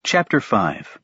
Chapter 5.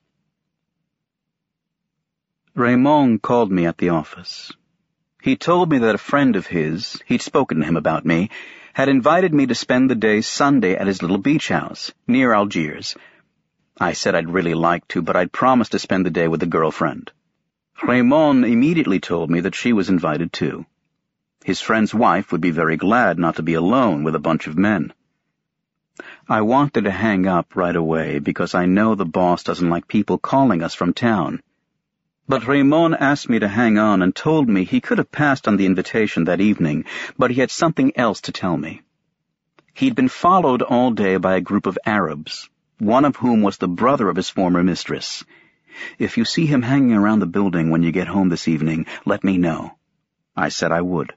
Raymond called me at the office. He told me that a friend of his, he'd spoken to him about me, had invited me to spend the day Sunday at his little beach house, near Algiers. I said I'd really like to, but I'd promised to spend the day with a girlfriend. Raymond immediately told me that she was invited too. His friend's wife would be very glad not to be alone with a bunch of men. I wanted to hang up right away because I know the boss doesn't like people calling us from town. But Raymond asked me to hang on and told me he could have passed on the invitation that evening, but he had something else to tell me. He'd been followed all day by a group of Arabs, one of whom was the brother of his former mistress. If you see him hanging around the building when you get home this evening, let me know. I said I would.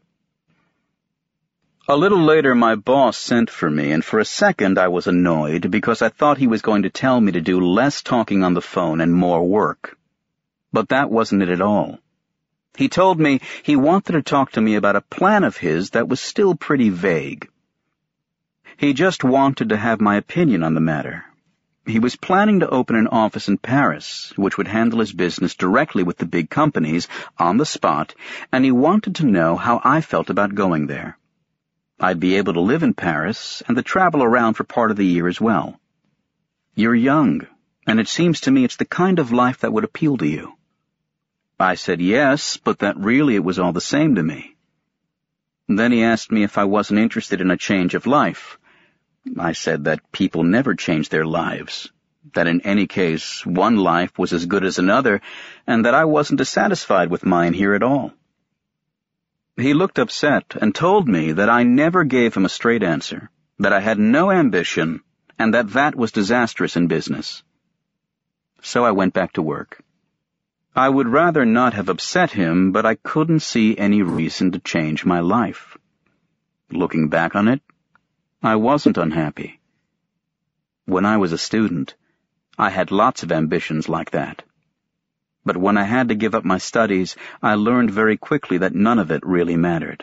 A little later, my boss sent for me, and for a second I was annoyed because I thought he was going to tell me to do less talking on the phone and more work. But that wasn't it at all. He told me he wanted to talk to me about a plan of his that was still pretty vague. He just wanted to have my opinion on the matter. He was planning to open an office in Paris, which would handle his business directly with the big companies, on the spot, and he wanted to know how I felt about going there. I'd be able to live in Paris and to travel around for part of the year as well. You're young, and it seems to me it's the kind of life that would appeal to you. I said yes, but that really it was all the same to me. Then he asked me if I wasn't interested in a change of life. I said that people never change their lives, that in any case one life was as good as another, and that I wasn't dissatisfied with mine here at all. He looked upset and told me that I never gave him a straight answer, that I had no ambition, and that was disastrous in business. So I went back to work. I would rather not have upset him, but I couldn't see any reason to change my life. Looking back on it, I wasn't unhappy. When I was a student, I had lots of ambitions like that. But when I had to give up my studies, I learned very quickly that none of it really mattered.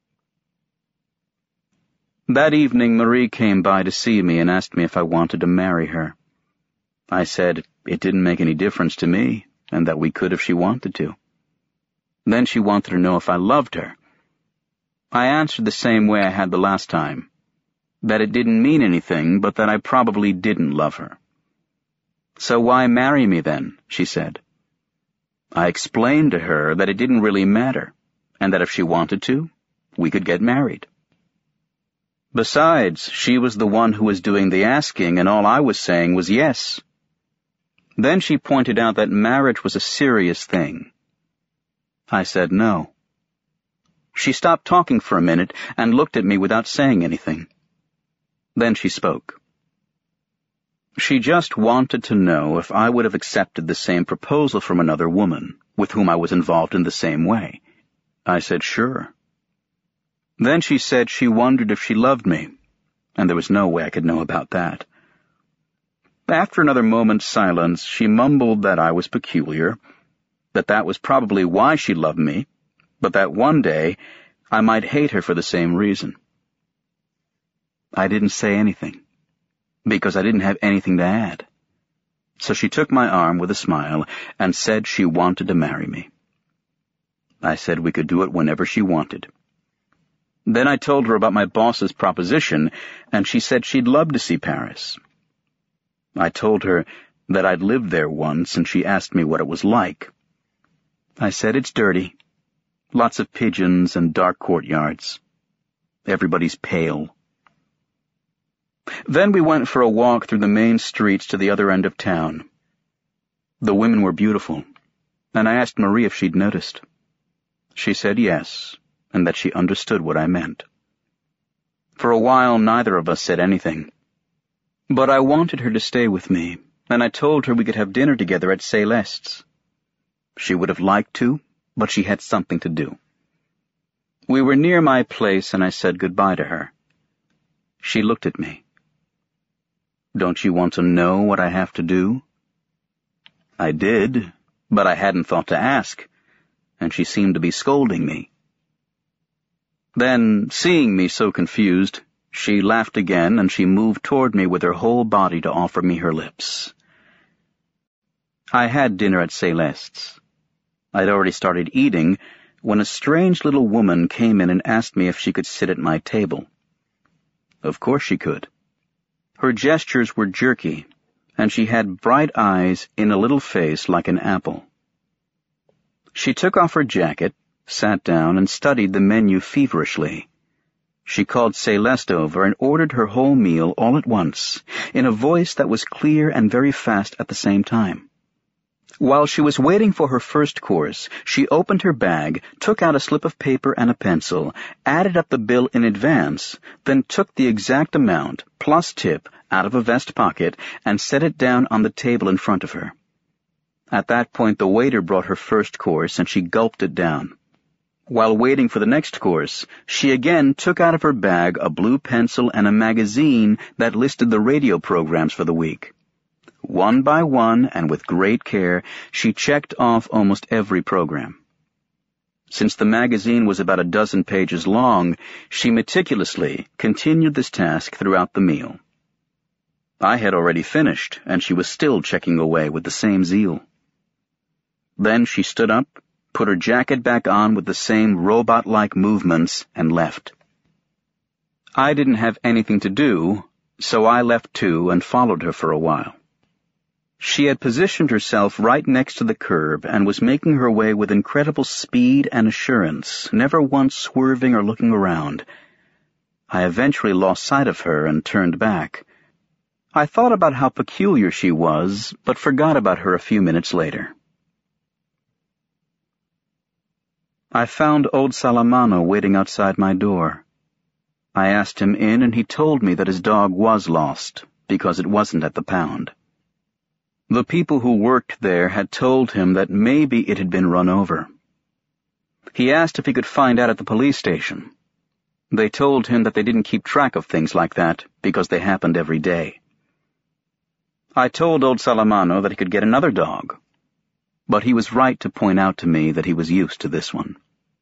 That evening, Marie came by to see me and asked me if I wanted to marry her. I said it didn't make any difference to me, and that we could if she wanted to. Then she wanted to know if I loved her. I answered the same way I had the last time, that it didn't mean anything, but that I probably didn't love her. So why marry me then, she said. I explained to her that it didn't really matter, and that if she wanted to, we could get married. Besides, she was the one who was doing the asking, and all I was saying was yes. Then she pointed out that marriage was a serious thing. I said no. She stopped talking for a minute and looked at me without saying anything. Then she spoke. She just wanted to know if I would have accepted the same proposal from another woman, with whom I was involved in the same way. I said sure. Then she said she wondered if she loved me, and there was no way I could know about that. After another moment's silence, she mumbled that I was peculiar, that was probably why she loved me, but that one day I might hate her for the same reason. I didn't say anything, because I didn't have anything to add. So she took my arm with a smile and said she wanted to marry me. I said we could do it whenever she wanted. Then I told her about my boss's proposition, and she said she'd love to see Paris. I told her that I'd lived there once, and she asked me what it was like. I said it's dirty. Lots of pigeons and dark courtyards. Everybody's pale. Then we went for a walk through the main streets to the other end of town. The women were beautiful, and I asked Marie if she'd noticed. She said yes, and that she understood what I meant. For a while, neither of us said anything. But I wanted her to stay with me, and I told her we could have dinner together at Céleste's. She would have liked to, but she had something to do. We were near my place, and I said goodbye to her. She looked at me. Don't you want to know what I have to do? I did, but I hadn't thought to ask, and she seemed to be scolding me. Then, seeing me so confused, she laughed again, and she moved toward me with her whole body to offer me her lips. I had dinner at Celeste's. I'd already started eating when a strange little woman came in and asked me if she could sit at my table. Of course she could. Her gestures were jerky, and she had bright eyes in a little face like an apple. She took off her jacket, sat down, and studied the menu feverishly. She called Celeste over and ordered her whole meal all at once, in a voice that was clear and very fast at the same time. While she was waiting for her first course, she opened her bag, took out a slip of paper and a pencil, added up the bill in advance, then took the exact amount, plus tip, out of a vest pocket and set it down on the table in front of her. At that point, the waiter brought her first course, and she gulped it down. While waiting for the next course, she again took out of her bag a blue pencil and a magazine that listed the radio programs for the week. One by one, and with great care, she checked off almost every program. Since the magazine was about a dozen pages long, she meticulously continued this task throughout the meal. I had already finished, and she was still checking away with the same zeal. Then she stood up, put her jacket back on with the same robot-like movements, and left. I didn't have anything to do, so I left too and followed her for a while. She had positioned herself right next to the curb and was making her way with incredible speed and assurance, never once swerving or looking around. I eventually lost sight of her and turned back. I thought about how peculiar she was, but forgot about her a few minutes later. I found old Salamano waiting outside my door. I asked him in, and he told me that his dog was lost, because it wasn't at the pound. The people who worked there had told him that maybe it had been run over. He asked if he could find out at the police station. They told him that they didn't keep track of things like that because they happened every day. I told old Salamano that he could get another dog, but he was right to point out to me that he was used to this one.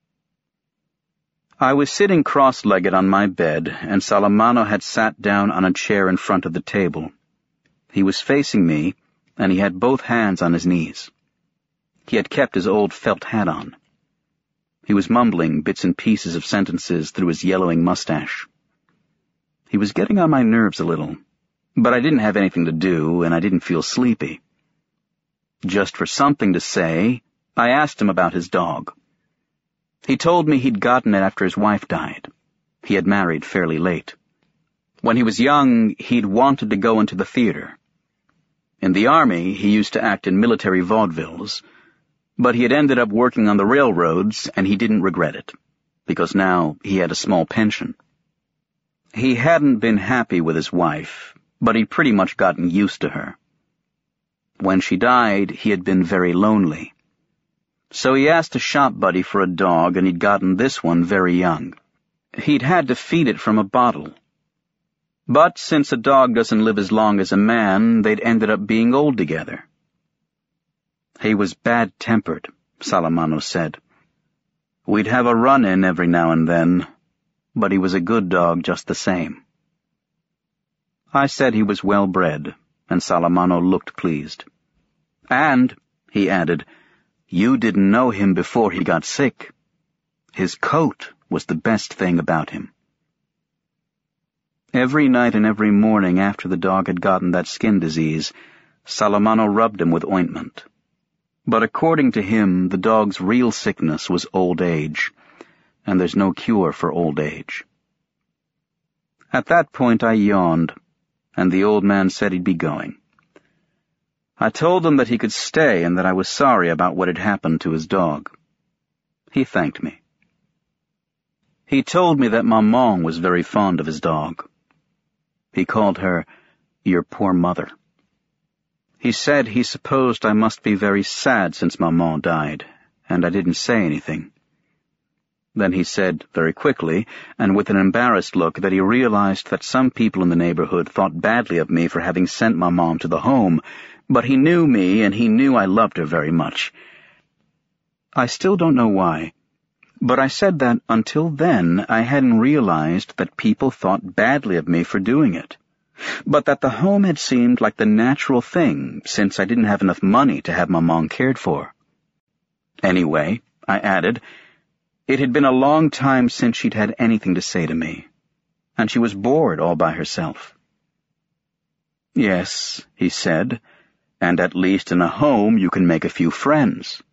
I was sitting cross-legged on my bed, and Salamano had sat down on a chair in front of the table. He was facing me, and he had both hands on his knees. He had kept his old felt hat on. He was mumbling bits and pieces of sentences through his yellowing mustache. He was getting on my nerves a little, but I didn't have anything to do, and I didn't feel sleepy. Just for something to say, I asked him about his dog. He told me he'd gotten it after his wife died. He had married fairly late. When he was young, he'd wanted to go into the theater. In the army, he used to act in military vaudevilles, but he had ended up working on the railroads, and he didn't regret it, because now he had a small pension. He hadn't been happy with his wife, but he'd pretty much gotten used to her. When she died, he had been very lonely. So he asked a shop buddy for a dog, and he'd gotten this one very young. He'd had to feed it from a bottle. But since a dog doesn't live as long as a man, they'd ended up being old together. He was bad-tempered, Salamano said. We'd have a run-in every now and then, but he was a good dog just the same. I said he was well-bred, and Salamano looked pleased. And, he added, you didn't know him before he got sick. His coat was the best thing about him. Every night and every morning after the dog had gotten that skin disease, Salamano rubbed him with ointment. But according to him, the dog's real sickness was old age, and there's no cure for old age. At that point I yawned, and the old man said he'd be going. I told him that he could stay and that I was sorry about what had happened to his dog. He thanked me. He told me that Maman was very fond of his dog. He called her, your poor mother. He said he supposed I must be very sad since Maman died, and I didn't say anything. Then he said, very quickly, and with an embarrassed look, that he realized that some people in the neighborhood thought badly of me for having sent Maman to the home, but he knew me, and he knew I loved her very much. I still don't know why, but I said that until then I hadn't realized that people thought badly of me for doing it, but that the home had seemed like the natural thing since I didn't have enough money to have Maman cared for. Anyway, I added, it had been a long time since she'd had anything to say to me, and she was bored all by herself. Yes, he said, and at least in a home you can make a few friends.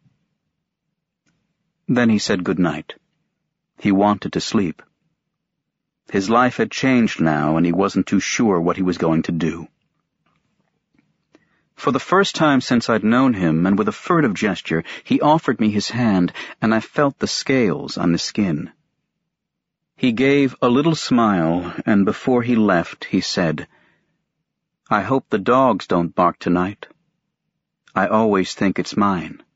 Then he said good night. He wanted to sleep. His life had changed now, and he wasn't too sure what he was going to do. For the first time since I'd known him, and with a furtive gesture, he offered me his hand, and I felt the scales on the skin. He gave a little smile, and before he left, he said, "I hope the dogs don't bark tonight. I always think it's mine."